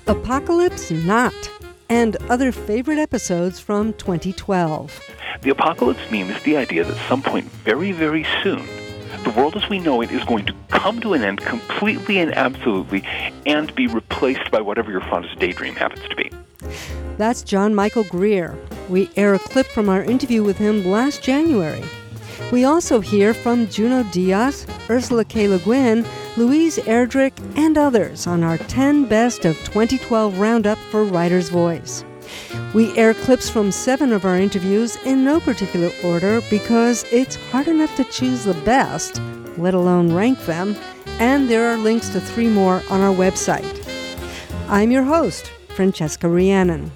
Apocalypse Not, and other favorite episodes from 2012. The apocalypse meme is the idea that at some point very, very soon, the world as we know it is going to come to an end completely and absolutely and be replaced by whatever your fondest daydream happens to be. That's John Michael Greer. We air a clip from our interview with him last January. We also hear from Junot Díaz, Ursula K. Le Guin, Louise Erdrich, and others on our 10 Best of 2012 Roundup for Writer's Voice. We air clips from 7 of our interviews in no particular order because it's hard enough to choose the best, let alone rank them, and there are links to 3 more on our website. I'm your host, Francesca Rhiannon.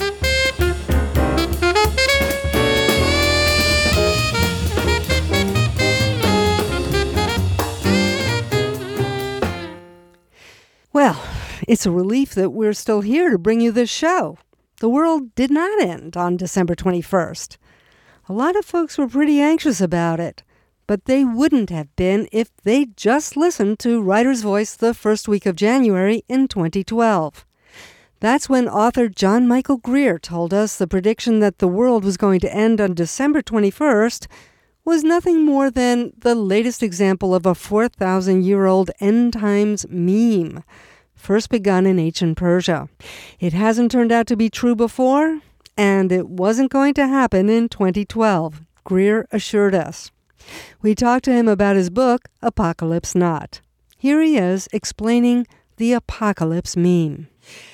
Well, it's a relief that we're still here to bring you this show. The world did not end on December 21st. A lot of folks were pretty anxious about it, but they wouldn't have been if they'd just listened to Writer's Voice the first week of January in 2012. That's when author John Michael Greer told us the prediction that the world was going to end on December 21st was nothing more than the latest example of a 4,000-year-old end times meme, first begun in ancient Persia. It hasn't turned out to be true before, and it wasn't going to happen in 2012, Greer assured us. We talked to him about his book, Apocalypse Not. Here he is explaining the apocalypse meme.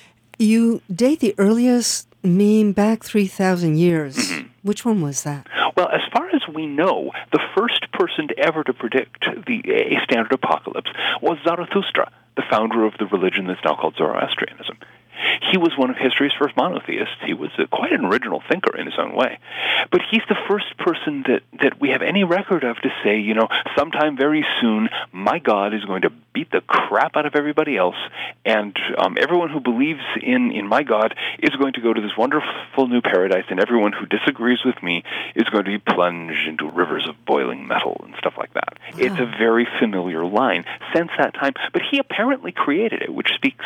You date the earliest meme back 3,000 years. Mm-hmm. Which one was that? Well, as far as we know, the first person to ever to predict a standard apocalypse was Zarathustra, the founder of the religion that's now called Zoroastrianism. He was one of history's first monotheists. He was quite an original thinker in his own way. But he's the first person that we have any record of to say, sometime very soon, my God is going to beat the crap out of everybody else, and everyone who believes in my God is going to go to this wonderful new paradise, and everyone who disagrees with me is going to be plunged into rivers of boiling metal and stuff like that. Wow. It's a very familiar line since that time, but he apparently created it, which speaks,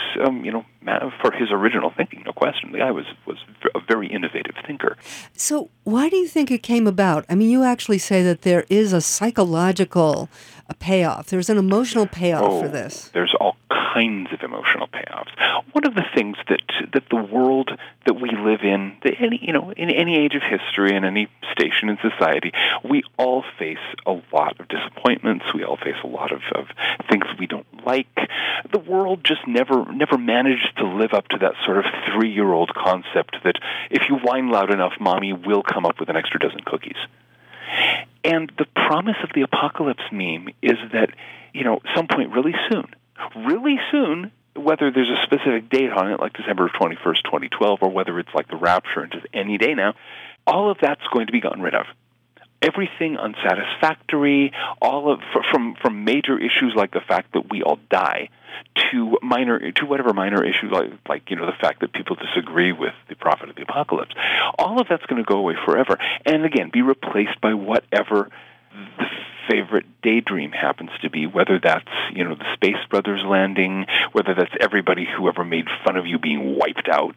for his original thinking, no question. The guy was a very innovative thinker. So why do you think it came about? I mean, you actually say that there is a psychological payoff. There's an emotional payoff for this. There's all kinds of emotional payoffs. One of the things that the world that we live in, in any age of history and any station in society, we all face a lot of disappointments. We all face a lot of things we don't like. The world just never managed to live up to that sort of 3-year-old concept that if you whine loud enough, Mommy will come up with an extra dozen cookies. And the promise of the apocalypse meme is that, some point really soon, whether there's a specific date on it, like December 21st, 2012, or whether it's like the rapture and just any day now, all of that's going to be gotten rid of. Everything unsatisfactory, from major issues like the fact that we all die, to whatever minor issue like the fact that people disagree with the prophet of the apocalypse. All of that's going to go away forever, and again be replaced by whatever the favorite daydream happens to be, whether that's the Space Brothers landing, whether that's everybody who ever made fun of you being wiped out,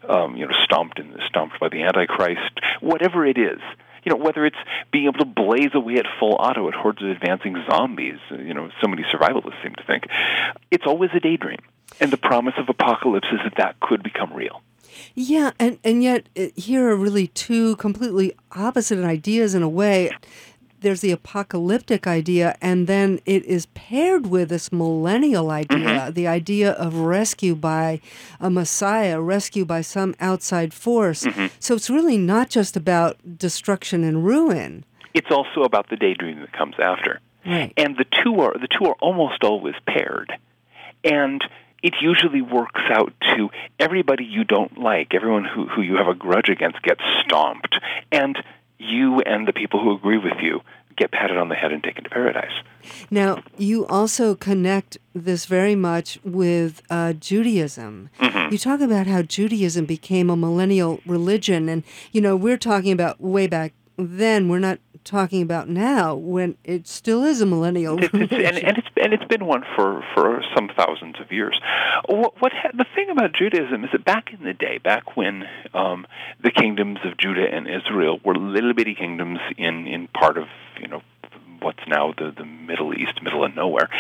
stomped by the Antichrist, whatever it is. Whether it's being able to blaze away at full auto at hordes of advancing zombies, so many survivalists seem to think. It's always a daydream. And the promise of apocalypse is that could become real. Yeah, and yet here are really two completely opposite ideas in a way. There's the apocalyptic idea, and then it is paired with this millennial idea, the idea of rescue by a messiah, rescue by some outside force. So it's really not just about destruction and ruin. It's also about the daydream that comes after. Right. And the two are almost always paired. And it usually works out to everybody you don't like, everyone who you have a grudge against gets stomped, and you and the people who agree with you get patted on the head and taken to paradise. Now, you also connect this very much with Judaism. You talk about how Judaism became a millennial religion, and, we're talking about way back then. We're not talking about now when it still is a millennial religion. And it's been one for some thousands of years. The thing about Judaism is that back in the day, back when the kingdoms of Judah and Israel were little bitty kingdoms in part of what's now the Middle East, middle of nowhere,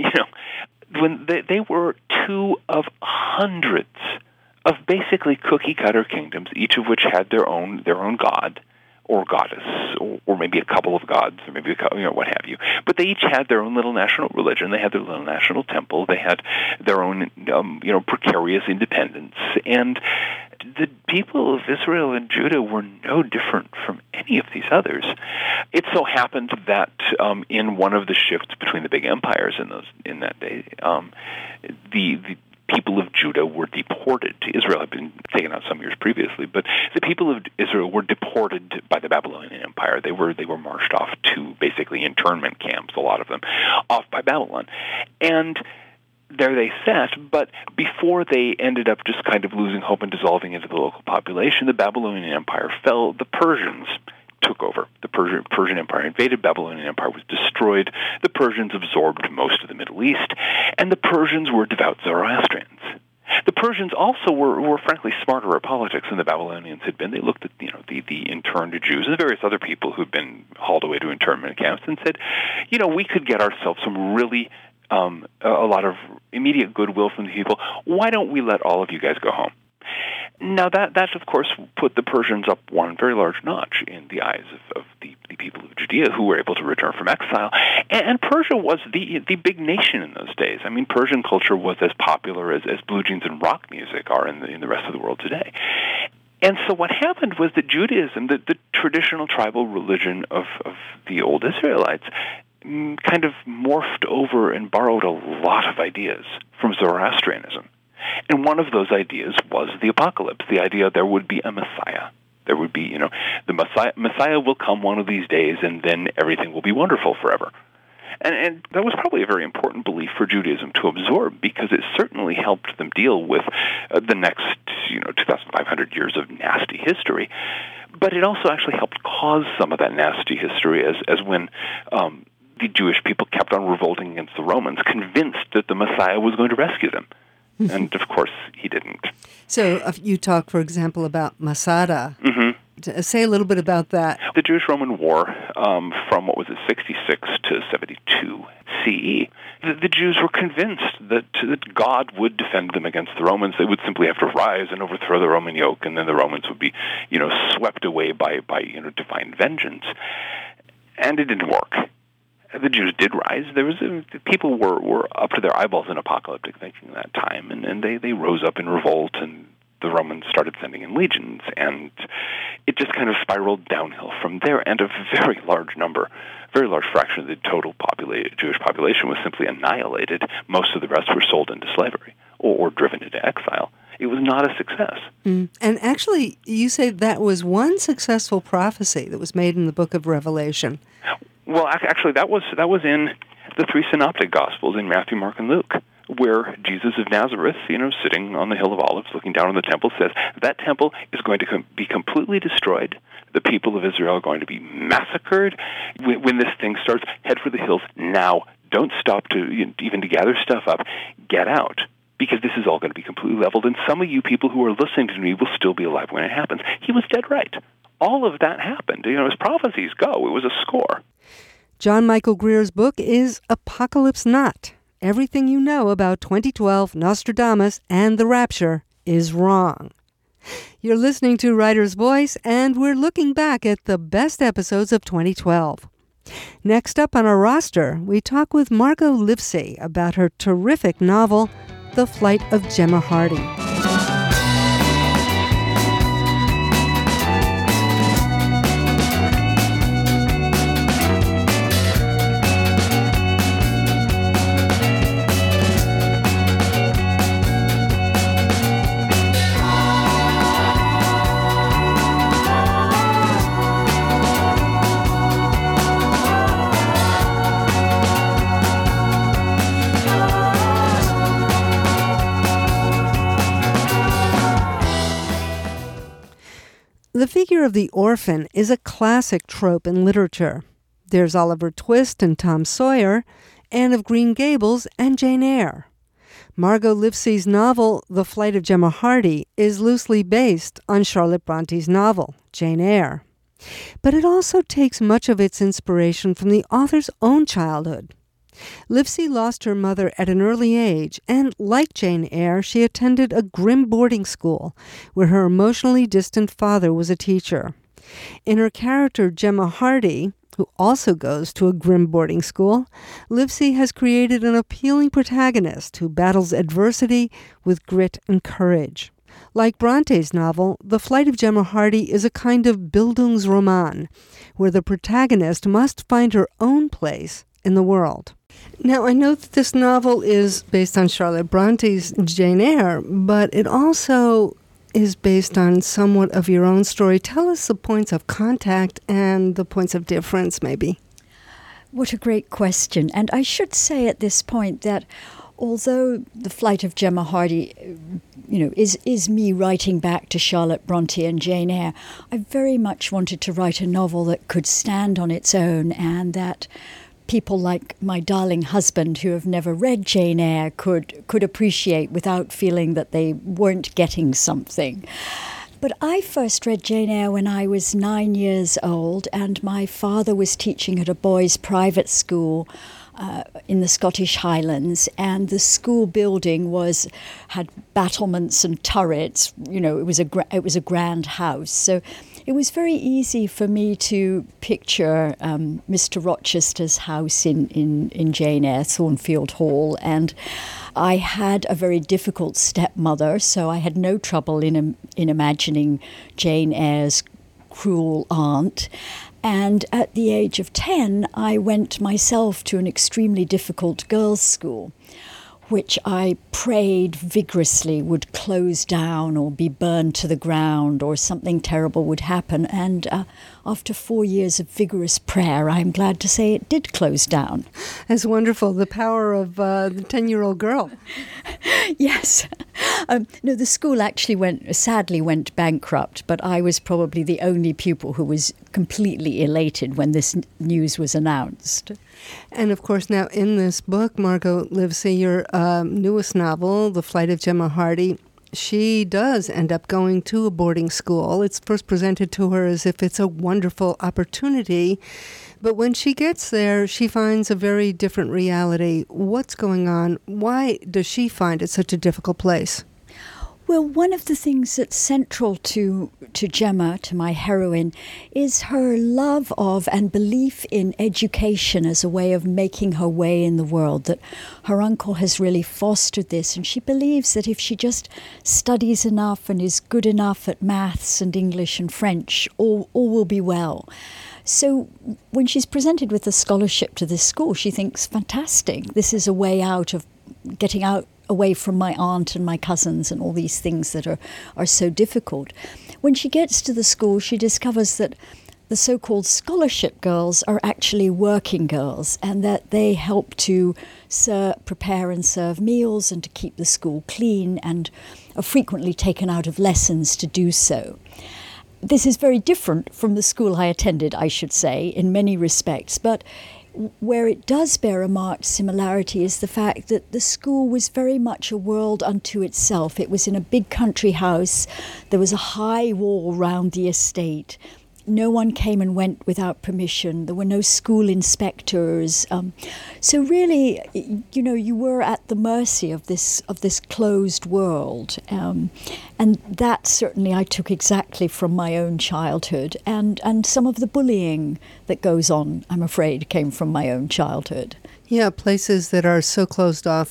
when they were two of hundreds of basically cookie-cutter kingdoms, each of which had their own god or goddess, or maybe a couple of gods, or maybe what have you. But they each had their own little national religion. They had their little national temple. They had their own, precarious independence. And the people of Israel and Judah were no different from any of these others. It so happened that in one of the shifts between the big empires in that day, the people of Judah were deported. Israel had been taken out some years previously, but the people of Israel were deported by the Babylonian Empire. They were marched off to basically internment camps, a lot of them, off by Babylon. And there they sat, but before they ended up just kind of losing hope and dissolving into the local population, the Babylonian Empire fell. The Persians took over. The Persian Empire invaded. Babylonian Empire was destroyed. The Persians absorbed most of the Middle East, and the Persians were devout Zoroastrians. The Persians also were frankly smarter at politics than the Babylonians had been. They looked at the interned Jews and the various other people who'd been hauled away to internment camps and said, we could get ourselves some really a lot of immediate goodwill from the people. Why don't we let all of you guys go home? Now, that of course, put the Persians up one very large notch in the eyes of the people of Judea who were able to return from exile. And Persia was the big nation in those days. I mean, Persian culture was as popular as blue jeans and rock music are in the rest of the world today. And so what happened was that Judaism, the traditional tribal religion of the old Israelites, kind of morphed over and borrowed a lot of ideas from Zoroastrianism. And one of those ideas was the apocalypse, the idea there would be a Messiah. There would be, the Messiah will come one of these days, and then everything will be wonderful forever. And that was probably a very important belief for Judaism to absorb, because it certainly helped them deal with the next, 2,500 years of nasty history. But it also actually helped cause some of that nasty history as when the Jewish people kept on revolting against the Romans, convinced that the Messiah was going to rescue them. And, of course, he didn't. So you talk, for example, about Masada. Mm-hmm. Say a little bit about that. The Jewish-Roman War from, 66 to 72 CE, the Jews were convinced that God would defend them against the Romans. They would simply have to rise and overthrow the Roman yoke, and then the Romans would be, swept away by divine vengeance. And it didn't work. The Jews did rise. People were up to their eyeballs in apocalyptic thinking at that time, and they rose up in revolt, and the Romans started sending in legions, and it just kind of spiraled downhill from there, and a very large fraction of the total Jewish population was simply annihilated. Most of the rest were sold into slavery or driven into exile. It was not a success. Mm. And actually, you say that was one successful prophecy that was made in the book of Revelation. Well, actually, that was in the three synoptic Gospels in Matthew, Mark, and Luke, where Jesus of Nazareth, sitting on the Hill of Olives, looking down on the temple, says that temple is going to be completely destroyed. The people of Israel are going to be massacred. When this thing starts, head for the hills now. Don't stop to gather stuff up. Get out, because this is all going to be completely leveled, and some of you people who are listening to me will still be alive when it happens. He was dead right. All of that happened. As prophecies go, it was a score. John Michael Greer's book is Apocalypse Not. Everything you know about 2012, Nostradamus, and the Rapture is wrong. You're listening to Writer's Voice, and we're looking back at the best episodes of 2012. Next up on our roster, we talk with Margot Livesey about her terrific novel, The Flight of Gemma Hardy. The figure of the orphan is a classic trope in literature. There's Oliver Twist and Tom Sawyer, Anne of Green Gables, and Jane Eyre. Margot Livesey's novel, The Flight of Gemma Hardy, is loosely based on Charlotte Bronte's novel, Jane Eyre. But it also takes much of its inspiration from the author's own childhood. Livesey lost her mother at an early age, and like Jane Eyre, she attended a grim boarding school where her emotionally distant father was a teacher. In her character Gemma Hardy, who also goes to a grim boarding school, Livesey has created an appealing protagonist who battles adversity with grit and courage. Like Bronte's novel, The Flight of Gemma Hardy is a kind of Bildungsroman, where the protagonist must find her own place in the world. Now, I know that this novel is based on Charlotte Bronte's Jane Eyre, but it also is based on somewhat of your own story. Tell us the points of contact and the points of difference, maybe. What a great question. And I should say at this point that although The Flight of Gemma Hardy, is me writing back to Charlotte Bronte and Jane Eyre, I very much wanted to write a novel that could stand on its own and that people like my darling husband who have never read Jane Eyre could appreciate without feeling that they weren't getting something. But I first read Jane Eyre when I was 9 years old, and my father was teaching at a boys' private school in the Scottish Highlands, and the school building had battlements and turrets. It was a grand house. So it was very easy for me to picture Mr. Rochester's house in Jane Eyre, Thornfield Hall, and I had a very difficult stepmother, so I had no trouble in imagining Jane Eyre's cruel aunt. And at the age of 10, I went myself to an extremely difficult girls' school, which I prayed vigorously would close down or be burned to the ground or something terrible would happen. And after 4 years of vigorous prayer, I'm glad to say it did close down. That's wonderful, the power of the 10-year-old girl. Yes. No, the school actually sadly went bankrupt, but I was probably the only pupil who was completely elated when this news was announced. And of course, now in this book, Margot Livesey, your newest novel, The Flight of Gemma Hardy, she does end up going to a boarding school. It's first presented to her as if it's a wonderful opportunity. But when she gets there, she finds a very different reality. What's going on? Why does she find it such a difficult place? Well, one of the things that's central to Gemma, to my heroine, is her love of and belief in education as a way of making her way in the world, that her uncle has really fostered this, and she believes that if she just studies enough and is good enough at maths and English and French, all will be well. So when she's presented with a scholarship to this school, she thinks, fantastic, this is a way out of getting away from my aunt and my cousins and all these things that are so difficult. When she gets to the school, she discovers that the so-called scholarship girls are actually working girls and that they help to prepare and serve meals and to keep the school clean and are frequently taken out of lessons to do so. This is very different from the school I attended, I should say, in many respects, but where it does bear a marked similarity is the fact that the school was very much a world unto itself. It was in a big country house. There was a high wall round the estate. No one came and went without permission. There were no school inspectors. So really, you were at the mercy of this closed world. And that certainly I took exactly from my own childhood. And some of the bullying that goes on, I'm afraid, came from my own childhood. Yeah, places that are so closed off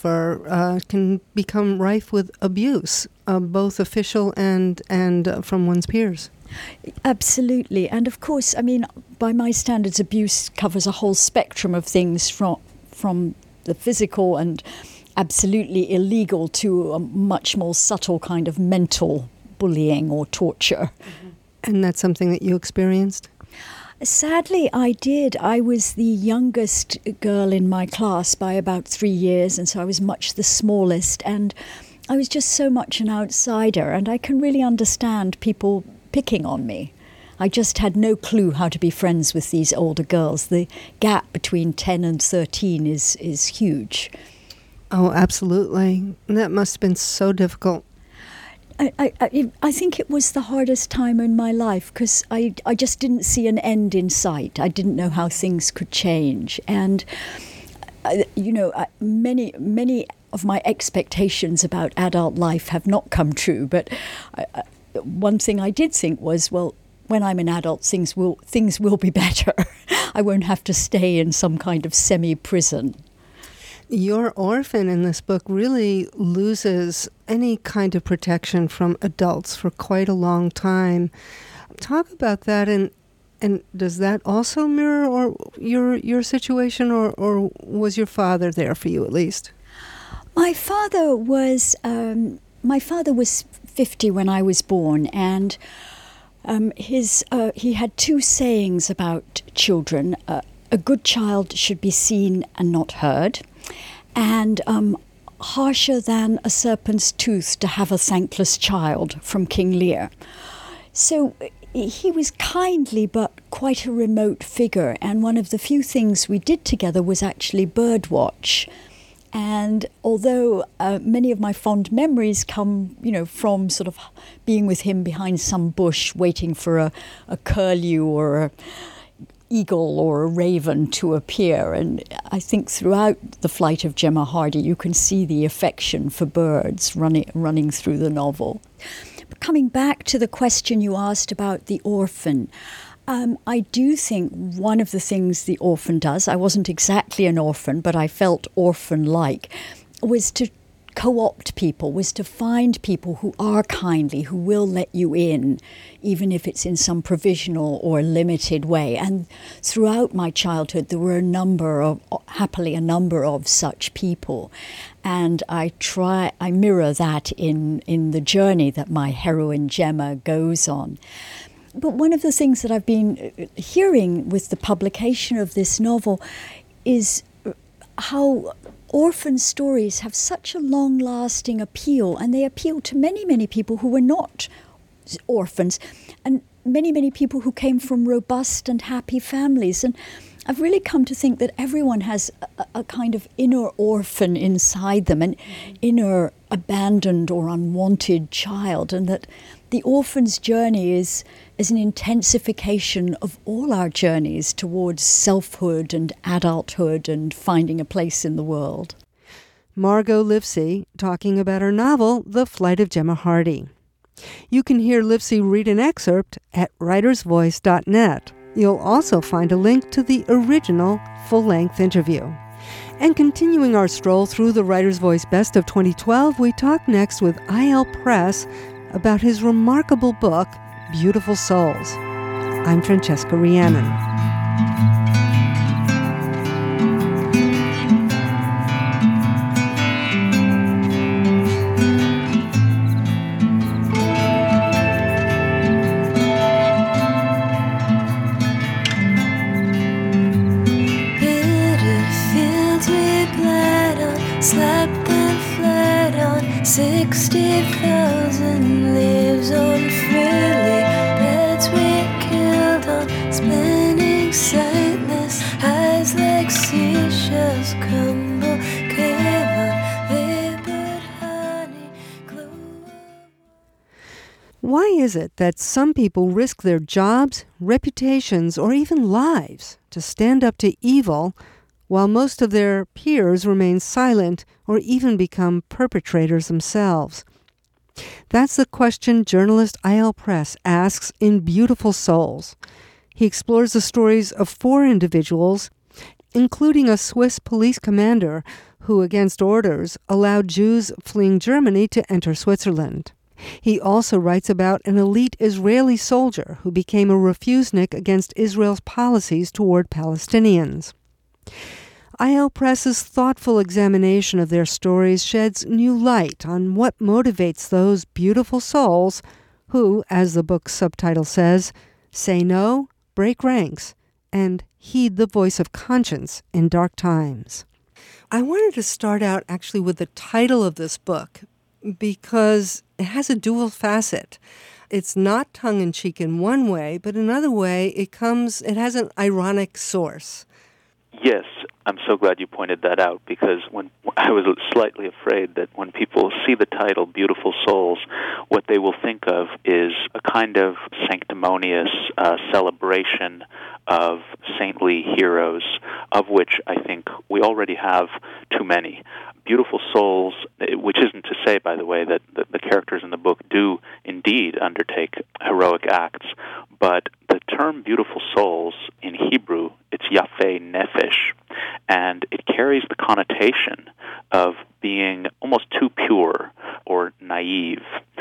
can become rife with abuse, both official and from one's peers. Absolutely. And of course, by my standards, abuse covers a whole spectrum of things from the physical and absolutely illegal to a much more subtle kind of mental bullying or torture. Mm-hmm. And that's something that you experienced? Sadly, I did. I was the youngest girl in my class by about 3 years, and so I was much the smallest, and I was just so much an outsider, and I can really understand people picking on me. I just had no clue how to be friends with these older girls. The gap between 10 and 13 is huge. Oh, absolutely. That must have been so difficult. I think it was the hardest time in my life because I just didn't see an end in sight. I didn't know how things could change. And, many of my expectations about adult life have not come true. But one thing I did think was, well, when I'm an adult, things will be better. I won't have to stay in some kind of semi-prison. Your orphan in this book really loses any kind of protection from adults for quite a long time. Talk about that, and does that also mirror or your situation, or was your father there for you at least? My father was 50 when I was born, and he had two sayings about children. A good child should be seen and not heard, and harsher than a serpent's tooth to have a thankless child, from King Lear. So he was kindly but quite a remote figure, and one of the few things we did together was actually birdwatch. And although many of my fond memories come, from sort of being with him behind some bush waiting for a curlew or a eagle or a raven to appear, and I think throughout The Flight of Gemma Hardy you can see the affection for birds running through the novel. But coming back to the question you asked about the orphan, I do think one of the things the orphan does, I wasn't exactly an orphan, but I felt orphan-like, was to co-opt people, was to find people who are kindly, who will let you in, even if it's in some provisional or limited way. And throughout my childhood, there were happily a number of such people. And I mirror that in the journey that my heroine Gemma goes on. But one of the things that I've been hearing with the publication of this novel is how orphan stories have such a long-lasting appeal, and they appeal to many, many people who were not orphans, and many, many people who came from robust and happy families. And I've really come to think that everyone has a kind of inner orphan inside them, an inner abandoned or unwanted child, and that the orphan's journey is an intensification of all our journeys towards selfhood and adulthood and finding a place in the world. Margot Livesey talking about her novel, The Flight of Gemma Hardy. You can hear Livesey read an excerpt at writersvoice.net. You'll also find a link to the original full-length interview. And continuing our stroll through the Writer's Voice Best of 2012, we talk next with IL Press about his remarkable book, Beautiful Souls. I'm Francesca Rhiannon. Bitter fields we bled on, slept and fled on, 60,000 leaves on freely, beds we killed on, spinning sightless, eyes like seashells crumble, cave on, vapored honey, glow. Why is it that some people risk their jobs, reputations, or even lives to stand up to evil, while most of their peers remain silent or even become perpetrators themselves? That's the question journalist IL Press asks in Beautiful Souls. He explores the stories of 4 individuals, including a Swiss police commander who, against orders, allowed Jews fleeing Germany to enter Switzerland. He also writes about an elite Israeli soldier who became a refusenik against Israel's policies toward Palestinians. IL Press's thoughtful examination of their stories sheds new light on what motivates those beautiful souls who, as the book's subtitle says, say no, break ranks, and heed the voice of conscience in dark times. I wanted to start out actually with the title of this book because it has a dual facet. It's not tongue-in-cheek in one way, but another way, it has an ironic source. Yes, I'm so glad you pointed that out, because when I was slightly afraid that when people see the title Beautiful Souls, what they will think of is a kind of sanctimonious celebration of saintly heroes, of which I think we already have too many. Beautiful souls, which isn't to say, by the way, that the characters in the book do indeed undertake heroic acts, but the term beautiful souls in Hebrew, it's yafei nefesh, and it carries the connotation of being almost too pure or naive,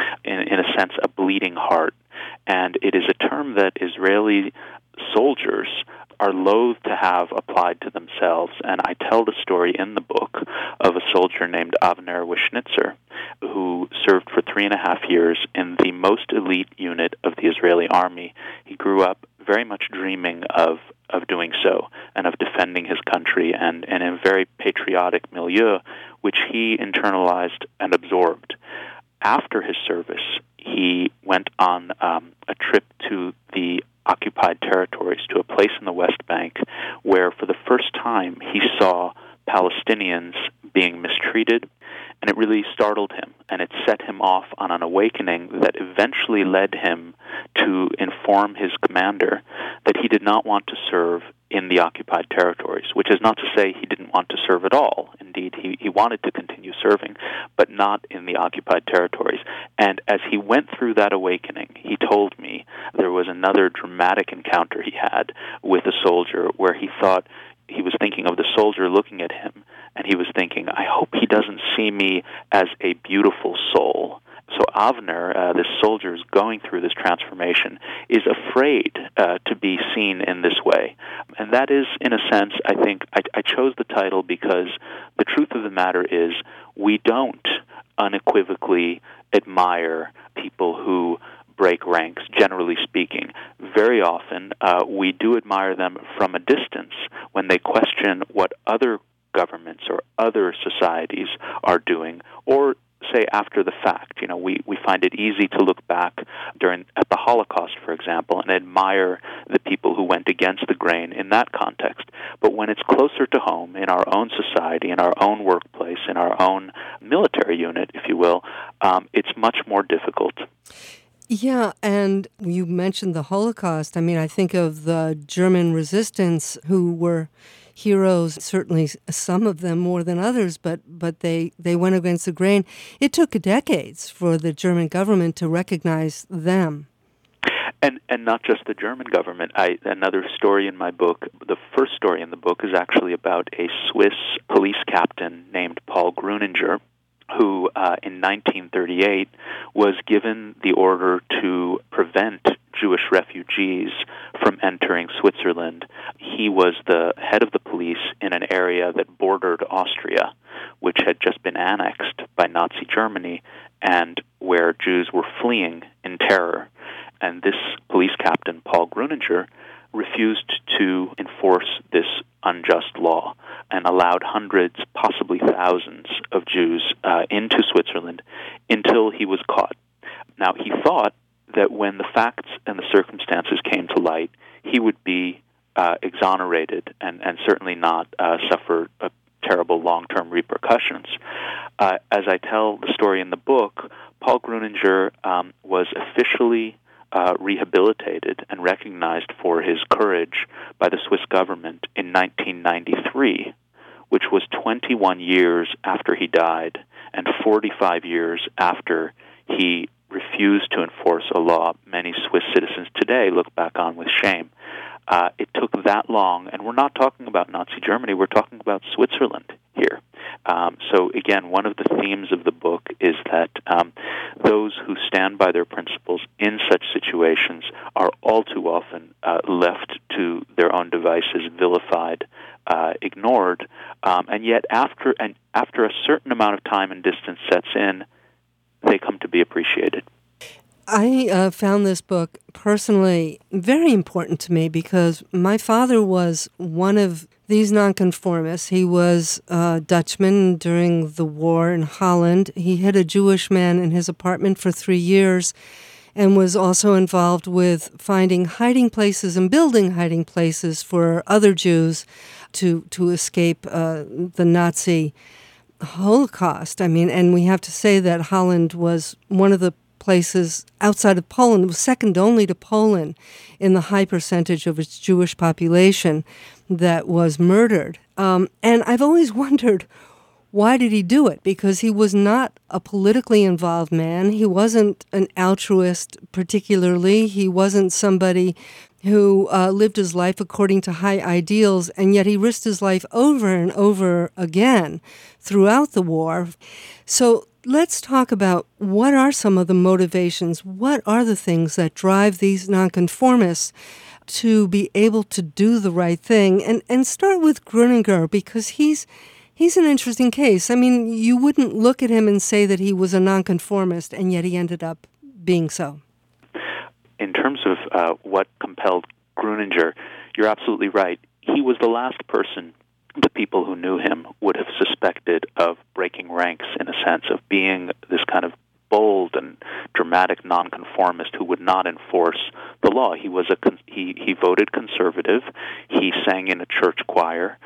in a sense, a bleeding heart. And it is a term that Israeli soldiers are loath to have applied to themselves. And I tell the story in the book of a soldier named Avner Wishnitzer, who served for 3.5 years in the most elite unit of the Israeli army. He grew up very much dreaming of doing so and of defending his country, and in a very patriotic milieu, which he internalized and absorbed. After his service, he went on a trip to the occupied territories, to a place in the West Bank where for the first time he saw Palestinians being mistreated, and it really startled him, and it set him off on an awakening that eventually led him to inform his commander that he did not want to serve in the occupied territories, which is not to say he didn't want to serve at all. Indeed, he wanted to continue serving, but not in the occupied territories. And as he went through that awakening, he told me there was another dramatic encounter he had with a soldier where he thought, he was thinking of the soldier looking at him, and he was thinking, I hope he doesn't see me as a beautiful soul. So Avner, this soldier is going through this transformation, is afraid to be seen in this way. And that is, in a sense, I think, I chose the title because the truth of the matter is we don't unequivocally admire people who break ranks, generally speaking. Very often, we do admire them from a distance when they question what other governments or other societies are doing, or say after the fact. You know, we find it easy to look back at the Holocaust, for example, and admire the people who went against the grain in that context. But when it's closer to home, in our own society, in our own workplace, in our own military unit, if you will, it's much more difficult. Yeah, and you mentioned the Holocaust. I mean, I think of the German resistance who were heroes, certainly some of them more than others, but they went against the grain. It took decades for the German government to recognize them. And not just the German government. Another story in my book, the first story in the book, is actually about a Swiss police captain named Paul Gruninger, who in 1938 was given the order to prevent Jewish refugees from entering Switzerland. He was the head of the police in an area that bordered Austria, which had just been annexed by Nazi Germany, and where Jews were fleeing in terror. And this police captain, Paul Gruninger, refused to enforce this unjust law and allowed hundreds, possibly thousands of Jews into Switzerland until he was caught. Now, he thought that when the facts and the circumstances came to light, he would be exonerated and certainly not suffer terrible long-term repercussions. As I tell the story in the book, Paul Gruninger was officially rehabilitated and recognized for his courage by the Swiss government in 1993, which was 21 years after he died and 45 years after he refused to enforce a law many Swiss citizens today look back on with shame. It took that long, and we're not talking about Nazi Germany, we're talking about Switzerland here. So again, one of the themes of the book is that those who stand by their principles in such situations are all too often left to their own devices, vilified, ignored, and yet after a certain amount of time and distance sets in, they come to be appreciated. I found this book personally very important to me because my father was one of these nonconformists. He was a Dutchman during the war in Holland. He hid a Jewish man in his apartment for 3 years, and was also involved with finding hiding places and building hiding places for other Jews to escape the Nazi Holocaust. I mean, and we have to say that Holland was one of the places outside of Poland, was second only to Poland in the high percentage of its Jewish population that was murdered. And I've always wondered, why did he do it? Because he was not a politically involved man. He wasn't an altruist particularly. He wasn't somebody who lived his life according to high ideals, and yet he risked his life over and over again throughout the war. So let's talk about what are some of the motivations, what are the things that drive these nonconformists to be able to do the right thing, and start with Gruninger, because he's an interesting case. I mean, you wouldn't look at him and say that he was a nonconformist, and yet he ended up being so. In terms of what compelled Gruninger, you're absolutely right. He was the last person the people who knew him would have suspected of breaking ranks, in a sense, of being this kind of bold and dramatic nonconformist who would not enforce the law. He was he voted conservative. He sang in a church choir.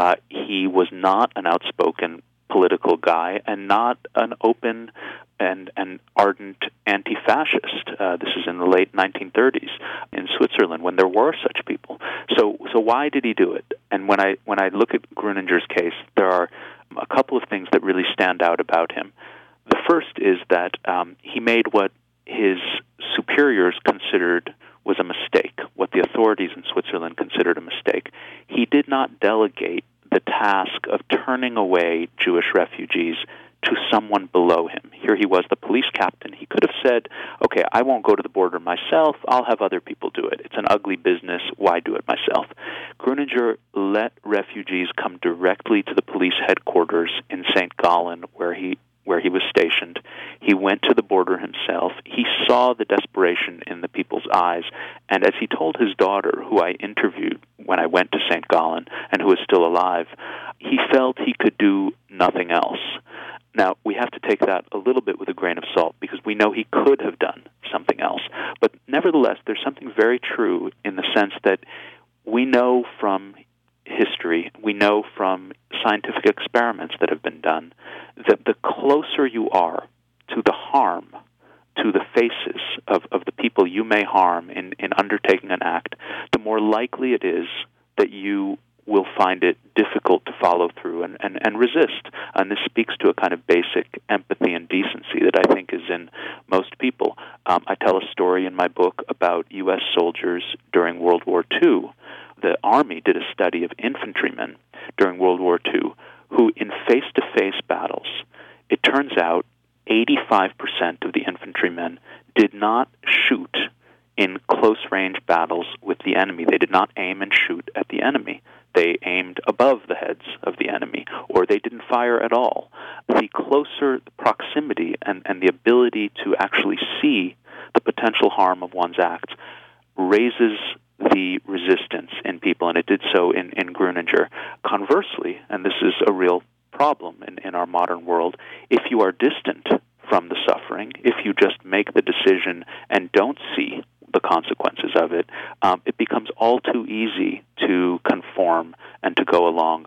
He was not an outspoken political guy and not an open and ardent anti-fascist. This is in the late 1930s in Switzerland when there were such people. So why did he do it? And when I look at Gruninger's case, there are a couple of things that really stand out about him. The first is that he made what his superiors considered was a mistake, what the authorities in Switzerland considered a mistake. He did not delegate the task of turning away Jewish refugees to someone below him. Here he was, the police captain. He could have said, okay, I won't go to the border myself. I'll have other people do it. It's an ugly business. Why do it myself? Gruninger let refugees come directly to the police headquarters in St. Gallen, where he was stationed. He went to the border himself. He saw the desperation in the people's eyes. And as he told his daughter, who I interviewed when I went to St. Gallen and who is still alive, he felt he could do nothing else. Now, we have to take that a little bit with a grain of salt because we know he could have done something else. But nevertheless, there's something very true in the sense that we know from history, we know from scientific experiments that have been done, that the closer you are to the harm, to the faces of the people you may harm in undertaking an act, the more likely it is that you will find it difficult to follow through and resist. And this speaks to a kind of basic empathy and decency that I think is in most people. I tell a story in my book about U.S. soldiers during World War II. The Army did a study of infantrymen during World War II who, in face-to-face battles, it turns out 85% of the infantrymen did not shoot in close-range battles with the enemy. They did not aim and shoot at the enemy. They aimed above the heads of the enemy, or they didn't fire at all. The closer proximity and the ability to actually see the potential harm of one's acts raises the resistance in people, and it did so in Gruninger. Conversely, and this is a real problem in our modern world, if you are distant from the suffering, if you just make the decision and don't see the consequences of it, it becomes all too easy to conform and to go along.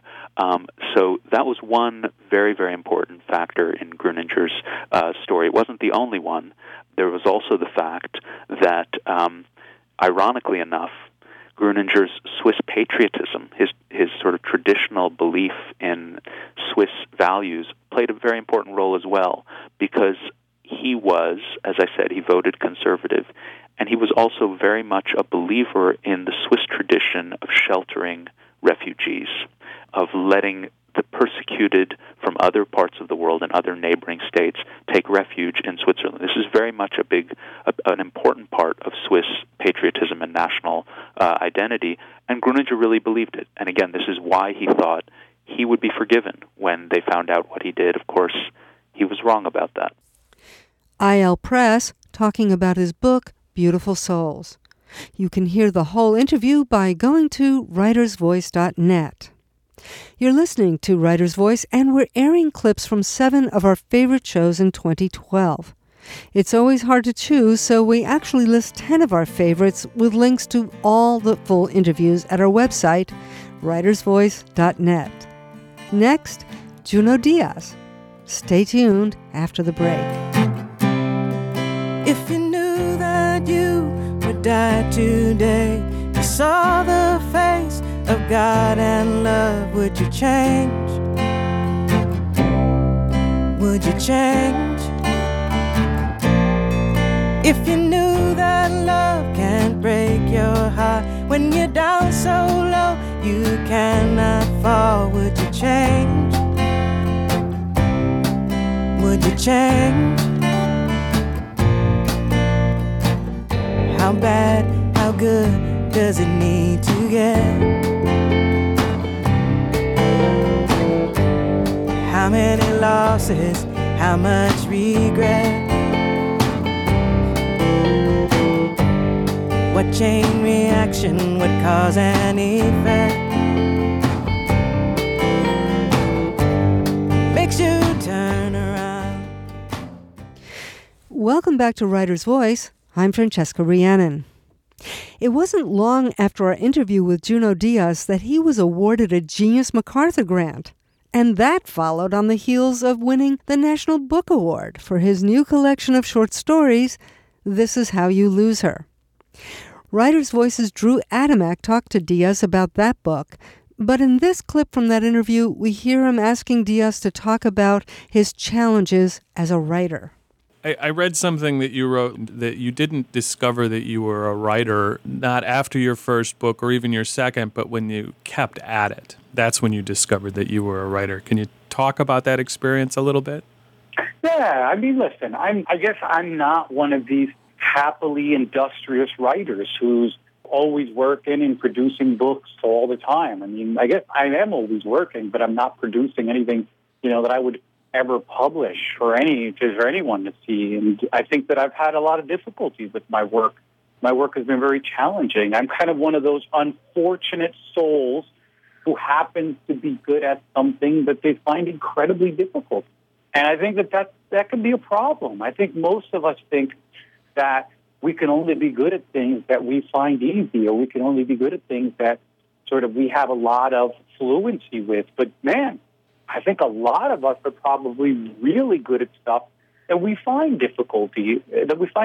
So that was one very, very important factor in Gruninger's story. It wasn't the only one. There was also the fact that, ironically enough, Gruninger's Swiss patriotism, his sort of traditional belief in Swiss values, played a very important role as well, because he was, as I said, he voted conservative, and he was also very much a believer in the Swiss tradition of sheltering refugees, of letting the persecuted from other parts of the world and other neighboring states take refuge in Switzerland. This is very much an important part of Swiss patriotism and national identity, and Gruninger really believed it. And again, this is why he thought he would be forgiven when they found out what he did. Of course, he was wrong about that. I.L. Press talking about his book, Beautiful Souls. You can hear the whole interview by going to writersvoice.net. You're listening to Writer's Voice, and we're airing clips from 7 of our favorite shows in 2012. It's always hard to choose, so we actually list 10 of our favorites with links to all the full interviews at our website, writersvoice.net. Next, Junot Díaz. Stay tuned after the break. If you knew that you would die today, you saw the face of God and love, would you change? Would you change? If you knew that love can't break your heart, when you're down so low you cannot fall, would you change? Would you change? How bad, how good does it need to get? How many losses, how much regret? What chain reaction would cause an effect? Makes you turn around. Welcome back to Writer's Voice. I'm Francesca Rhiannon. It wasn't long after our interview with Junot Díaz that he was awarded a Genius MacArthur Grant. And that followed on the heels of winning the National Book Award for his new collection of short stories, This Is How You Lose Her. Writer's Voice's Drew Adamek talked to Díaz about that book, but in this clip from that interview, we hear him asking Díaz to talk about his challenges as a writer. I read something that you wrote that you didn't discover that you were a writer, not after your first book or even your second, but when you kept at it. That's when you discovered that you were a writer. Can you talk about that experience a little bit? Yeah, I mean, listen, I guess I'm not one of these happily industrious writers who's always working and producing books all the time. I mean, I guess I am always working, but I'm not producing anything, that I would ever publish for anyone to see. And I think that I've had a lot of difficulties with my work. My work has been very challenging. I'm kind of one of those unfortunate souls who happens to be good at something that they find incredibly difficult. And I think that can be a problem. I think most of us think that we can only be good at things that we find easy, or we can only be good at things that sort of we have a lot of fluency with. But man, I think a lot of us are probably really good at stuff that we find difficult, that we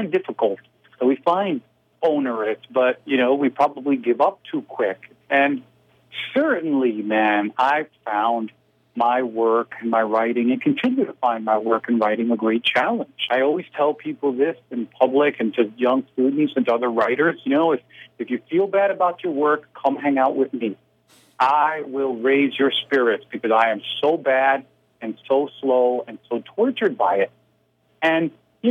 find onerous, but, we probably give up too quick. And certainly, man, I've found my work and my writing, and continue to find my work and writing a great challenge. I always tell people this in public and to young students and to other writers, if you feel bad about your work, come hang out with me. I will raise your spirits because I am so bad and so slow and so tortured by it. And,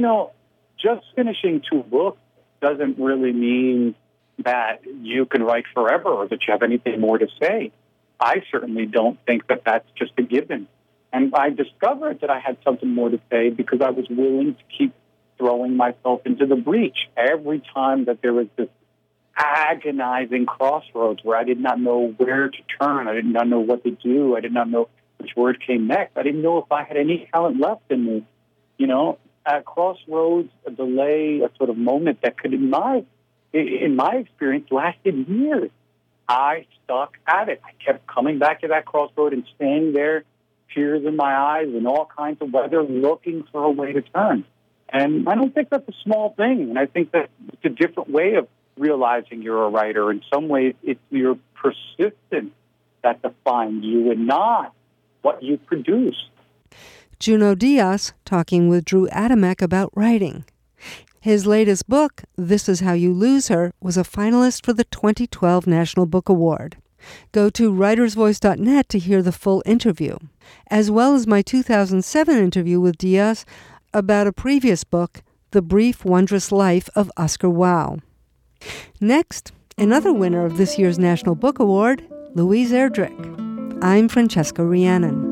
just finishing 2 books doesn't really mean that you can write forever or that you have anything more to say. I certainly don't think that that's just a given. And I discovered that I had something more to say because I was willing to keep throwing myself into the breach. Every time that there was this agonizing crossroads where I did not know where to turn, I did not know what to do, I did not know which word came next, I didn't know if I had any talent left in me. At crossroads, a delay, a sort of moment that could, in my experience, lasted years. I stuck at it. I kept coming back to that crossroad and staying there, tears in my eyes and all kinds of weather, looking for a way to turn. And I don't think that's a small thing. And I think that it's a different way of realizing you're a writer. In some ways, it's your persistence that defines you and not what you produce. Junot Díaz talking with Drew Adamek about writing. His latest book, This Is How You Lose Her, was a finalist for the 2012 National Book Award. Go to writersvoice.net to hear the full interview, as well as my 2007 interview with Díaz about a previous book, The Brief Wondrous Life of Oscar Wilde. Next, another winner of this year's National Book Award, Louise Erdrich. I'm Francesca Rhiannon.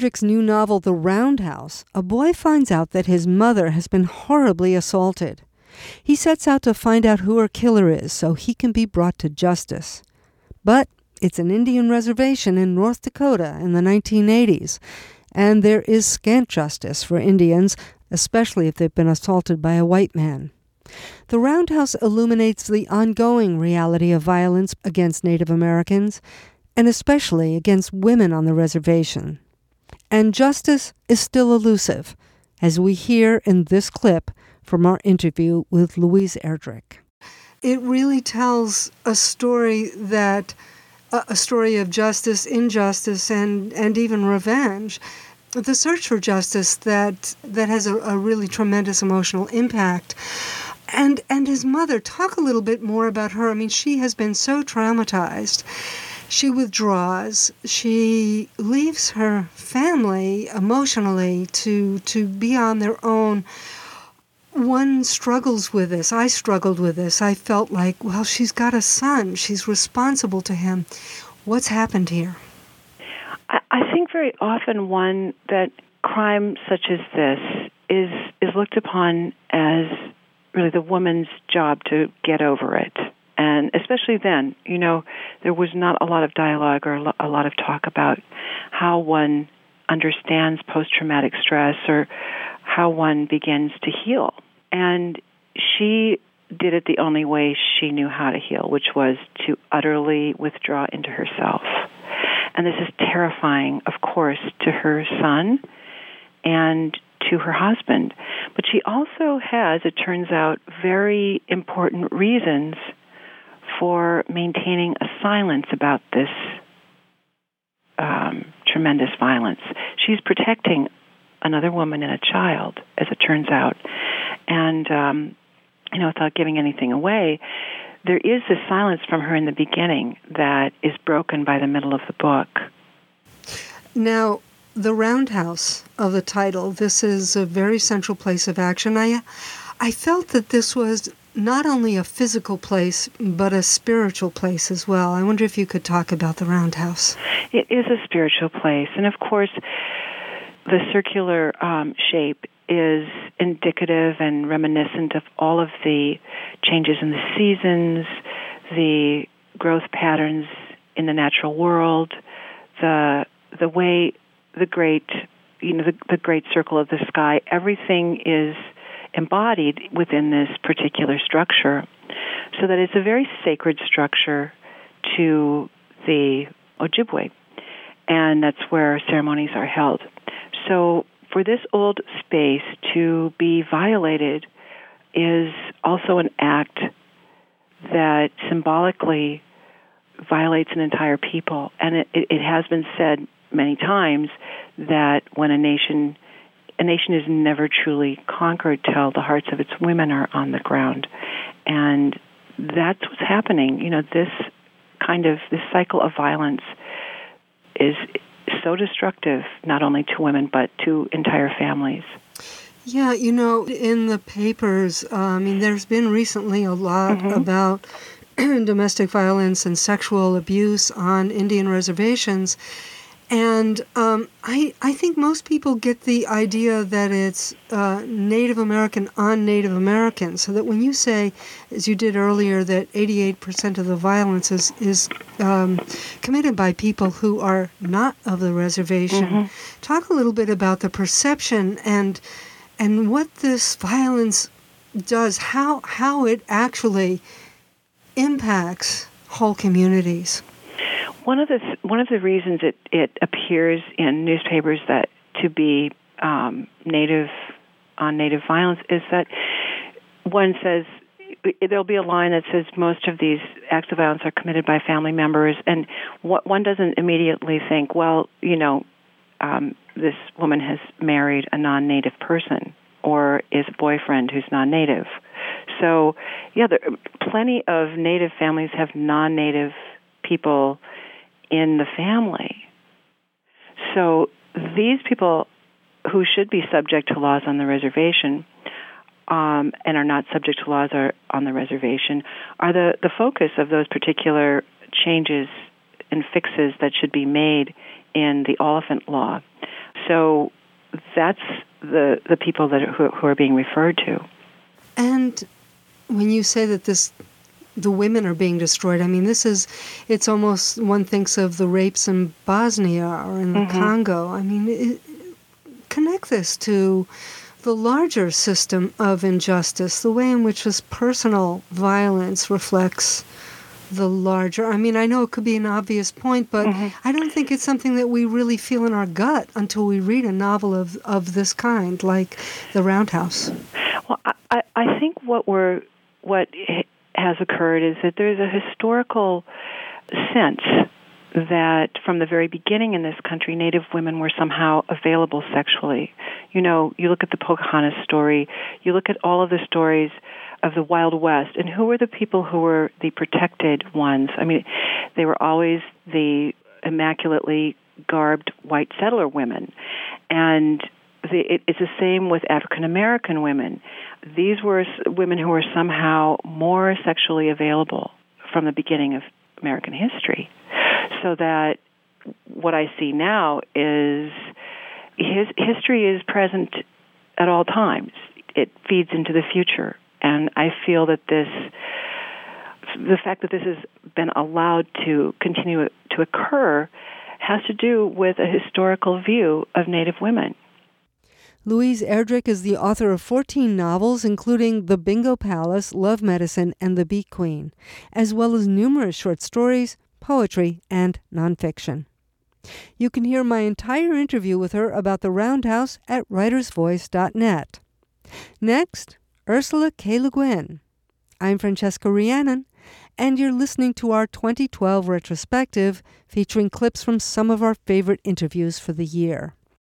Erdrich's new novel, The Roundhouse, a boy finds out that his mother has been horribly assaulted. He sets out to find out who her killer is so he can be brought to justice. But it's an Indian reservation in North Dakota in the 1980s, and there is scant justice for Indians, especially if they've been assaulted by a white man. The Roundhouse illuminates the ongoing reality of violence against Native Americans, and especially against women on the reservation. And justice is still elusive, as we hear in this clip from our interview with Louise Erdrich. It really tells a story a story of justice, injustice, and even revenge. The search for justice that has a really tremendous emotional impact. And his mother, talk a little bit more about her. I mean, she has been so traumatized. She withdraws. She leaves her family emotionally to be on their own. One struggles with this. I struggled with this. I felt like, well, she's got a son. She's responsible to him. What's happened here? I think very often that crime such as this is looked upon as really the woman's job to get over it. And especially then, there was not a lot of dialogue or a lot of talk about how one understands post-traumatic stress or how one begins to heal. And she did it the only way she knew how to heal, which was to utterly withdraw into herself. And this is terrifying, of course, to her son and to her husband. But she also has, it turns out, very important reasons for maintaining a silence about this tremendous violence. She's protecting another woman and a child, as it turns out. And, without giving anything away, there is this silence from her in the beginning that is broken by the middle of the book. Now, the roundhouse of the title, this is a very central place of action. I felt that this was not only a physical place, but a spiritual place as well. I wonder if you could talk about the roundhouse. It is a spiritual place. And, of course, the circular shape is indicative and reminiscent of all of the changes in the seasons, the growth patterns in the natural world, the way the great circle of the sky, everything is embodied within this particular structure, so that it's a very sacred structure to the Ojibwe, and that's where ceremonies are held. So for this old space to be violated is also an act that symbolically violates an entire people. And it has been said many times that when a nation is never truly conquered till the hearts of its women are on the ground. And that's what's happening. This cycle of violence is so destructive, not only to women, but to entire families. Yeah, in the papers, there's been recently a lot about domestic violence and sexual abuse on Indian reservations. And I think most people get the idea that it's Native American on Native American, so that when you say, as you did earlier, that 88% of the violence is committed by people who are not of the reservation, talk a little bit about the perception and what this violence does, how it actually impacts whole communities. One of the reasons it appears in newspapers that to be native violence is that one says there'll be a line that says most of these acts of violence are committed by family members, and one doesn't immediately think, well, this woman has married a non-native person or is a boyfriend who's non-native. So, yeah, plenty of native families have non-native people in the family. So these people who should be subject to laws on the reservation and are not subject to laws on the reservation are the focus of those particular changes and fixes that should be made in the Oliphant Law. so that's the people who are being referred to. And when you say that the women are being destroyed, I mean, it's almost, one thinks of the rapes in Bosnia or in the Congo. I mean, connect this to the larger system of injustice, the way in which this personal violence reflects the larger. I mean, I know it could be an obvious point, but I don't think it's something that we really feel in our gut until we read a novel of this kind, like The Roundhouse. Well, I think what has occurred is that there's a historical sense that from the very beginning in this country, Native women were somehow available sexually. You know, you look at the Pocahontas story, you look at all of the stories of the Wild West, and who were the people who were the protected ones? I mean, they were always the immaculately garbed white settler women. And it's the same with African American women. These were women who were somehow more sexually available from the beginning of American history. So that what I see now is history is present at all times. It feeds into the future. And I feel that the fact that this has been allowed to continue to occur has to do with a historical view of Native women. Louise Erdrich is the author of 14 novels, including The Bingo Palace, Love Medicine, and The Beat Queen, as well as numerous short stories, poetry, and nonfiction. You can hear my entire interview with her about The Roundhouse at writersvoice.net. Next, Ursula K. Le Guin. I'm Francesca Rhiannon, and you're listening to our 2012 retrospective featuring clips from some of our favorite interviews for the year.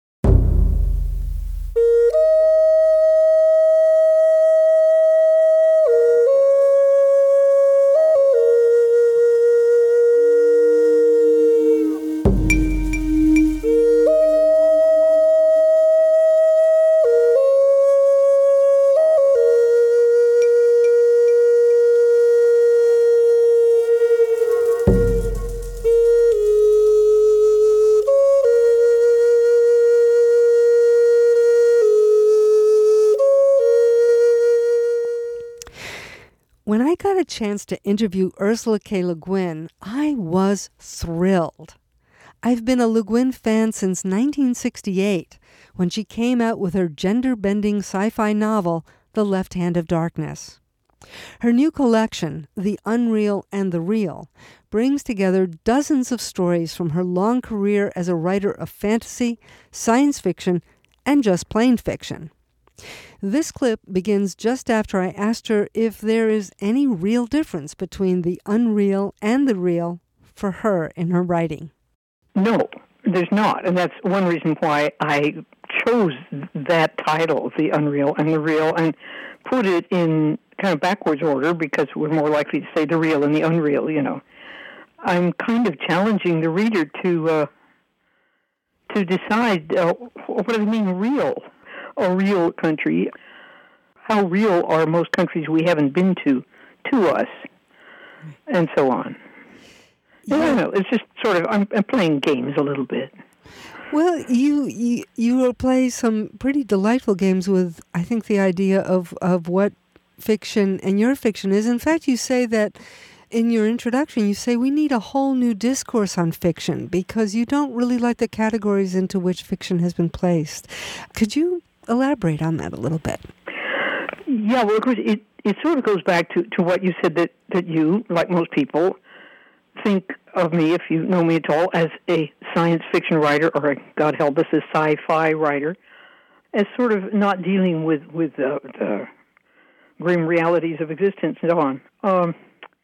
When I got a chance to interview Ursula K. Le Guin, I was thrilled. I've been a Le Guin fan since 1968, when she came out with her gender-bending sci-fi novel, The Left Hand of Darkness. Her new collection, The Unreal and the Real, brings together dozens of stories from her long career as a writer of fantasy, science fiction, and just plain fiction. This clip begins just after I asked her if there is any real difference between the unreal and the real for her in her writing. No, there's not. And that's one reason why I chose that title, The Unreal and the Real, and put it in kind of backwards order because we're more likely to say the real and the unreal, you know. I'm kind of challenging the reader to decide what do they mean real? A real country. How real are most countries we haven't been to us, and so on. Yeah. I don't know. It's just sort of I'm playing games a little bit. Well, you will play some pretty delightful games with, I think, the idea of what fiction and your fiction is. In fact, you say that in your introduction, you say we need a whole new discourse on fiction because you don't really like the categories into which fiction has been placed. Could you elaborate on that a little bit? Yeah, well, of course, it sort of goes back to what you said, that you, like most people, think of me, if you know me at all, as a science fiction writer, or God help us, a sci-fi writer, as sort of not dealing with the grim realities of existence and so on.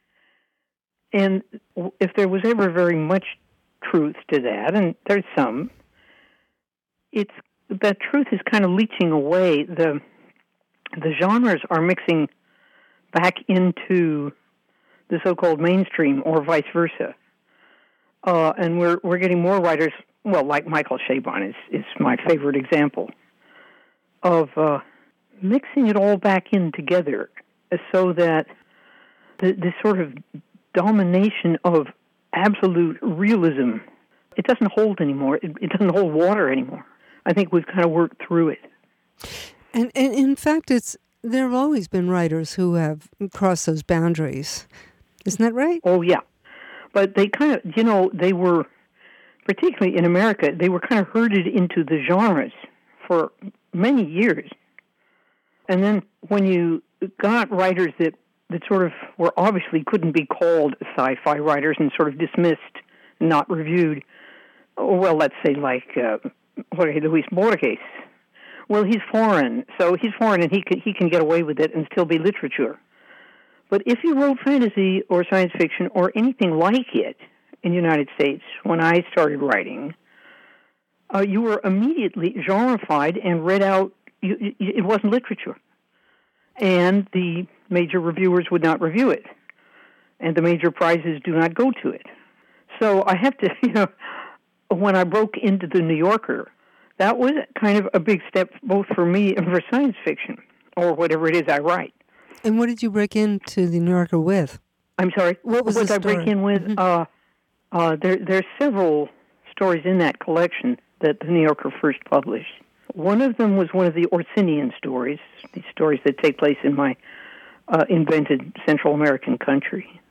And if there was ever very much truth to that, and there's some, that truth is kind of leaching away. The genres are mixing back into the so-called mainstream, or vice versa. And we're getting more writers, well, like Michael Chabon is my favorite example, of mixing it all back in together so that this sort of domination of absolute realism, it doesn't hold anymore. It doesn't hold water anymore. I think we've kind of worked through it. And in fact, there have always been writers who have crossed those boundaries. Isn't that right? Oh, yeah. But they kind of, they were, particularly in America, they were kind of herded into the genres for many years. And then when you got writers that sort of were obviously couldn't be called sci-fi writers and sort of dismissed, not reviewed, well, let's say like Luis Borges. Well, he's foreign, and he can get away with it and still be literature. But if you wrote fantasy or science fiction or anything like it in the United States, when I started writing, you were immediately genreified and read out. It wasn't literature. And the major reviewers would not review it. And the major prizes do not go to it. So I have to, when I broke into the New Yorker, that was kind of a big step both for me and for science fiction, or whatever it is I write. And what did you break into the New Yorker with? I'm sorry? What was the story? I break in with? Mm-hmm. There's several stories in that collection that the New Yorker first published. One of them was one of the Orsinian stories, these stories that take place in my invented Central American country.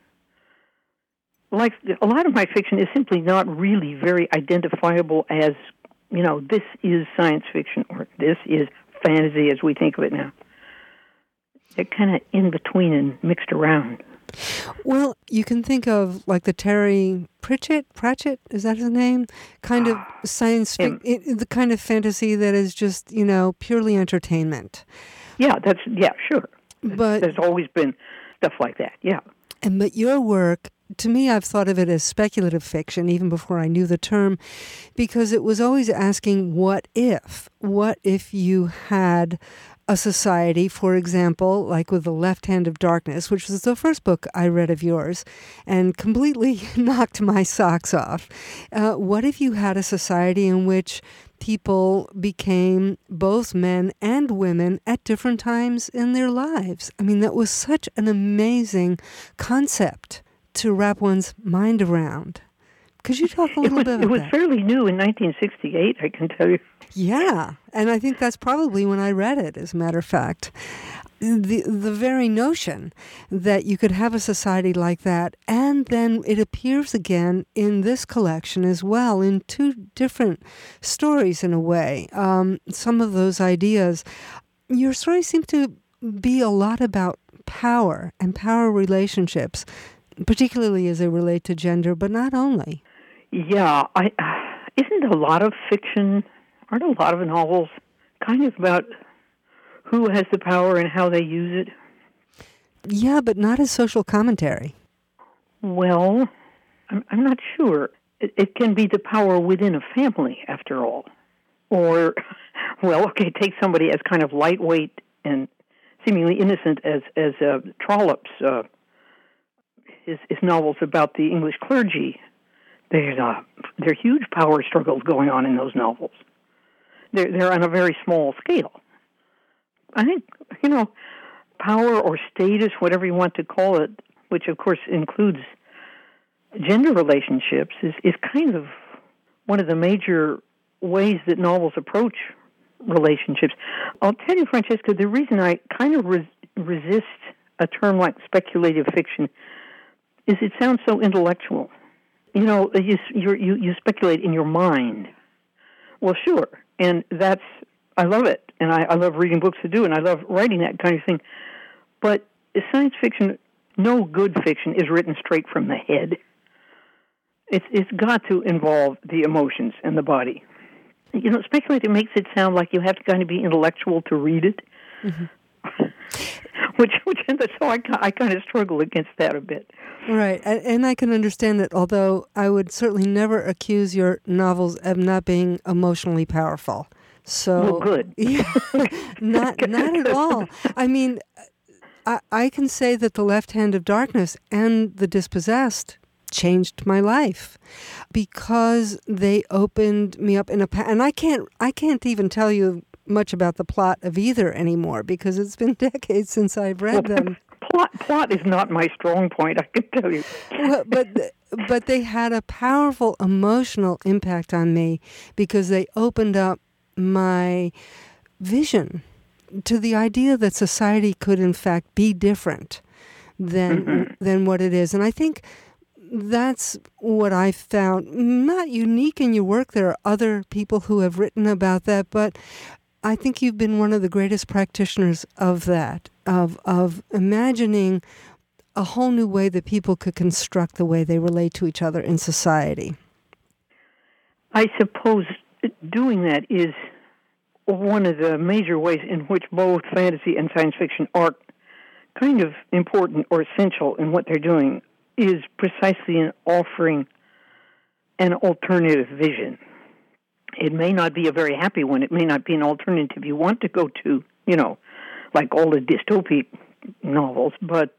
Like a lot of my fiction is simply not really very identifiable as, this is science fiction or this is fantasy as we think of it now. They're kind of in between and mixed around. Well, you can think of like the Terry Pratchett, is that his name? Kind of science fiction, the kind of fantasy that is just, purely entertainment. Yeah, sure. But there's always been stuff like that, yeah. But your work, to me, I've thought of it as speculative fiction, even before I knew the term, because it was always asking, what if? What if you had a society, for example, like with The Left Hand of Darkness, which was the first book I read of yours and completely knocked my socks off. What if you had a society in which people became both men and women at different times in their lives? I mean, that was such an amazing concept to wrap one's mind around. Could you talk a little bit about that? It was fairly new in 1968, I can tell you. Yeah, and I think that's probably when I read it, as a matter of fact. The very notion that you could have a society like that, and then it appears again in this collection as well, in two different stories in a way. Some of those ideas, your stories seem to be a lot about power and power relationships, particularly as they relate to gender, but not only. Yeah, isn't a lot of fiction, aren't a lot of novels kind of about who has the power and how they use it? Yeah, but not as social commentary. Well, I'm not sure. It can be the power within a family, after all. Or, well, okay, take somebody as kind of lightweight and seemingly innocent as Trollope's his novels about the English clergy. There are huge power struggles going on in those novels. They're on a very small scale. I think, power or status, whatever you want to call it, which of course includes gender relationships, is kind of one of the major ways that novels approach relationships. I'll tell you, Francesca, the reason I kind of resist a term like speculative fiction is it sounds so intellectual. You speculate in your mind. Well, sure, and I love it, and I love reading books to do, and I love writing that kind of thing. But science fiction, no good fiction is written straight from the head. It's got to involve the emotions and the body. Speculative makes it sound like you have to kind of be intellectual to read it. Mm-hmm. So I kind of struggle against that a bit. Right, and I can understand it, although I would certainly never accuse your novels of not being emotionally powerful. So, well, good. Yeah, not at all. I mean, I can say that The Left Hand of Darkness and The Dispossessed changed my life because they opened me up in and I can't even tell you much about the plot of either anymore because it's been decades since I've read them. Plot is not my strong point, I can tell you. Well, but they had a powerful emotional impact on me because they opened up my vision to the idea that society could in fact be different than what it is. And I think that's what I found not unique in your work. There are other people who have written about that, but I think you've been one of the greatest practitioners of that, of imagining a whole new way that people could construct the way they relate to each other in society. I suppose doing that is one of the major ways in which both fantasy and science fiction are kind of important or essential in what they're doing, is precisely in offering an alternative vision. It may not be a very happy one. It may not be an alternative you want to go to, like all the dystopic novels, but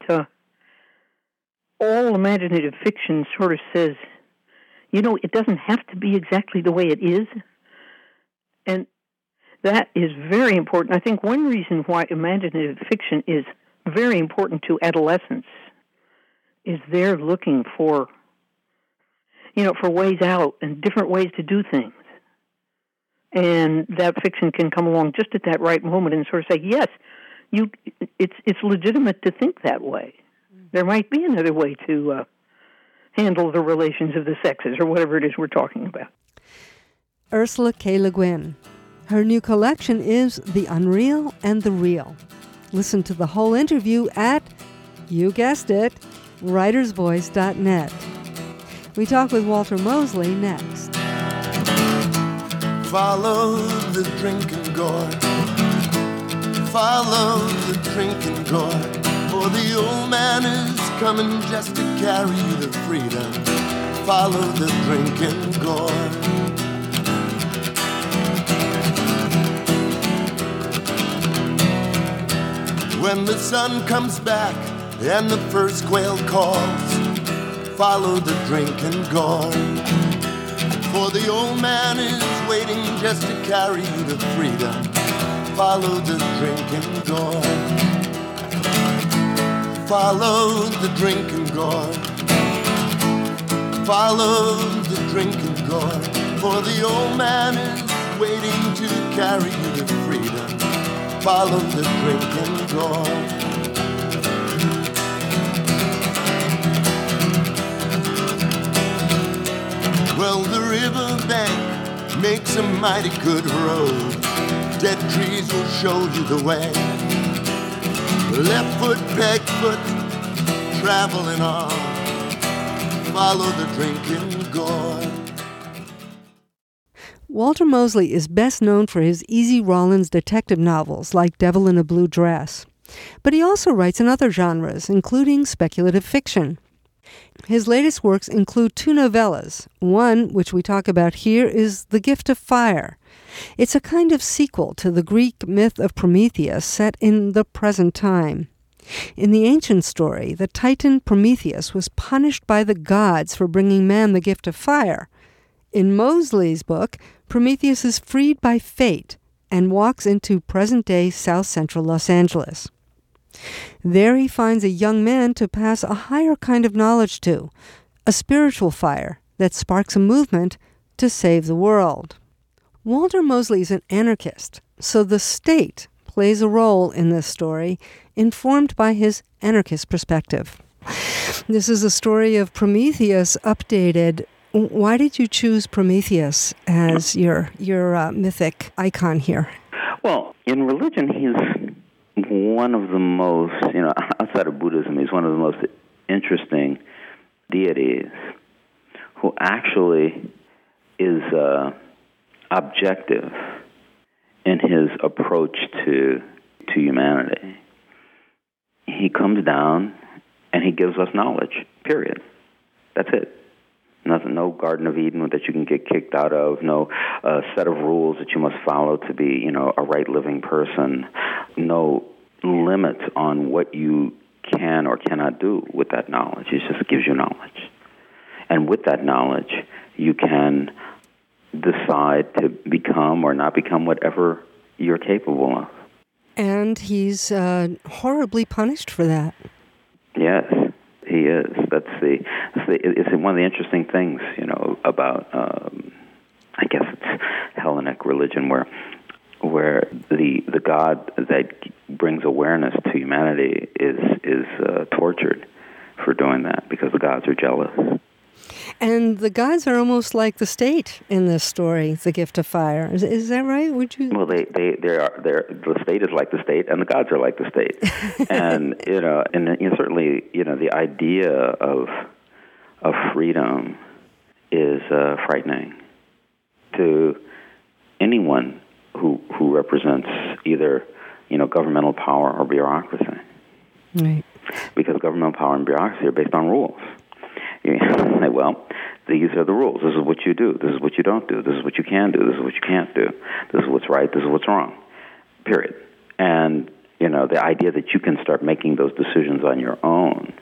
all imaginative fiction sort of says, it doesn't have to be exactly the way it is. And that is very important. I think one reason why imaginative fiction is very important to adolescents is they're looking for, for ways out and different ways to do things. And that fiction can come along just at that right moment and sort of say, yes, it's legitimate to think that way. There might be another way to handle the relations of the sexes or whatever it is we're talking about. Ursula K. Le Guin. Her new collection is The Unreal and the Real. Listen to the whole interview at, you guessed it, writersvoice.net. We talk with Walter Mosley next. Follow the drinking gourd. Follow the drinking gourd. For the old man is coming just to carry you to freedom. Follow the drinking gourd. When the sun comes back and the first quail calls, follow the drinking gourd. For the old man is waiting just to carry you to freedom. Follow the drinking gourd. Follow the drinking gourd. Follow the drinking gourd. For the old man is waiting to carry you to freedom. Follow the drinking gourd. Well, the riverbank makes a mighty good road. Dead trees will show you the way. Left foot, peg foot, traveling on. Follow the drinking gourd. Walter Mosley is best known for his E.Z. Rawlins detective novels like Devil in a Blue Dress. But he also writes in other genres, including speculative fiction. His latest works include 2 novellas. One, which we talk about here, is The Gift of Fire. It's a kind of sequel to the Greek myth of Prometheus set in the present time. In the ancient story, the Titan Prometheus was punished by the gods for bringing man the gift of fire. In Mosley's book, Prometheus is freed by fate and walks into present-day south-central Los Angeles. There he finds a young man to pass a higher kind of knowledge to, a spiritual fire that sparks a movement to save the world. Walter Mosley is an anarchist, so the state plays a role in this story, informed by his anarchist perspective. This is a story of Prometheus updated. Why did you choose Prometheus as your mythic icon here? Well, in religion, he's one of the most, outside of Buddhism, he's one of the most interesting deities who actually is objective in his approach to humanity. He comes down and he gives us knowledge, period. That's it. Nothing, no Garden of Eden that you can get kicked out of, no set of rules that you must follow to be, a right living person, no limit on what you can or cannot do with that knowledge. It just gives you knowledge. And with that knowledge, you can decide to become or not become whatever you're capable of. And he's horribly punished for that. Yes, he is. It's one of the interesting things, about I guess it's Hellenic religion, where the God that brings awareness to humanity is tortured for doing that, because the gods are jealous. And the gods are almost like the state in this story, The Gift of Fire. Is that right? Would you? Well, the state is like the state, and the gods are like the state. And certainly, the idea of freedom is frightening to anyone who represents either governmental power or bureaucracy. Right. Because governmental power and bureaucracy are based on rules. You say, well, these are the rules. This is what you do. This is what you don't do. This is what you can do. This is what you can't do. This is what's right. This is what's wrong. Period. And the idea that you can start making those decisions on your own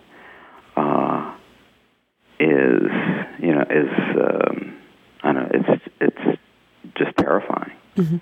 it's just terrifying. Mm-hmm.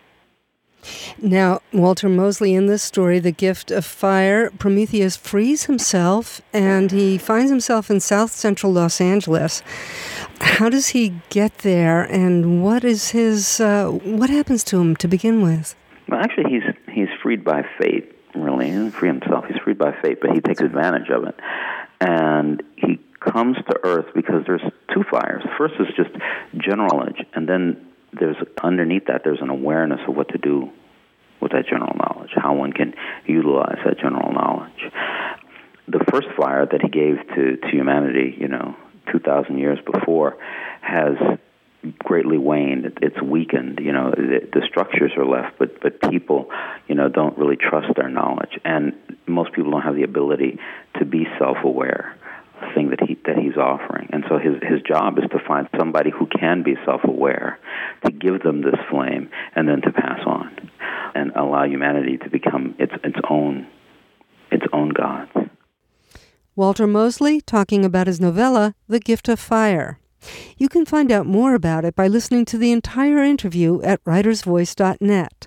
Now, Walter Mosley, in this story, The Gift of Fire, Prometheus frees himself, and he finds himself in south central Los Angeles. How does he get there, and what is his? What happens to him to begin with? Well, actually, he's freed by fate. Really, he doesn't free himself. He's freed by fate, but he takes advantage of it, and he comes to Earth because there's two fires. The first is just general knowledge, and then underneath that, there's an awareness of what to do with that general knowledge, how one can utilize that general knowledge. The first fire that he gave to humanity, 2,000 years before, has greatly waned. It's weakened. The structures are left, but people, don't really trust their knowledge, and most people don't have the ability to be self-aware. Thing that he's offering, and so his job is to find somebody who can be self-aware, to give them this flame, and then to pass on, and allow humanity to become its own gods. Walter Mosley talking about his novella, The Gift of Fire. You can find out more about it by listening to the entire interview at writersvoice.net.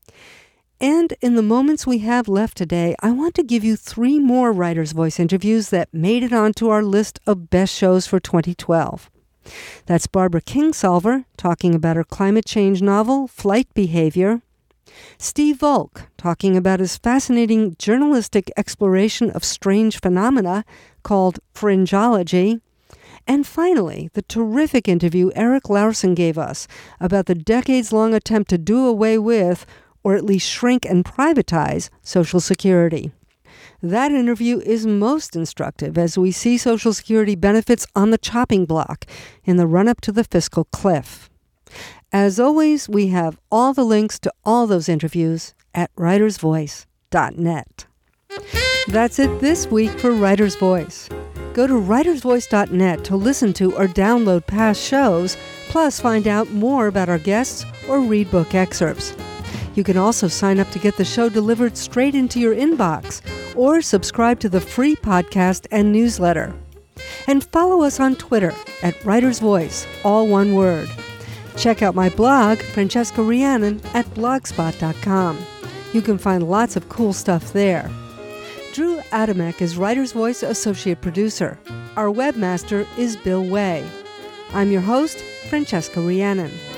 And in the moments we have left today, I want to give you 3 more Writer's Voice interviews that made it onto our list of best shows for 2012. That's Barbara Kingsolver talking about her climate change novel, Flight Behavior. Steve Volk talking about his fascinating journalistic exploration of strange phenomena called Fringeology. And finally, the terrific interview Eric Larson gave us about the decades-long attempt to do away with, or at least shrink and privatize, Social Security. That interview is most instructive as we see Social Security benefits on the chopping block in the run-up to the fiscal cliff. As always, we have all the links to all those interviews at writersvoice.net. That's it this week for Writer's Voice. Go to writersvoice.net to listen to or download past shows, plus find out more about our guests or read book excerpts. You can also sign up to get the show delivered straight into your inbox or subscribe to the free podcast and newsletter. And follow us on Twitter at Writer's Voice, all one word. Check out my blog, Francesca Rhiannon, at blogspot.com. You can find lots of cool stuff there. Drew Adamek is Writer's Voice Associate Producer. Our webmaster is Bill Way. I'm your host, Francesca Rhiannon.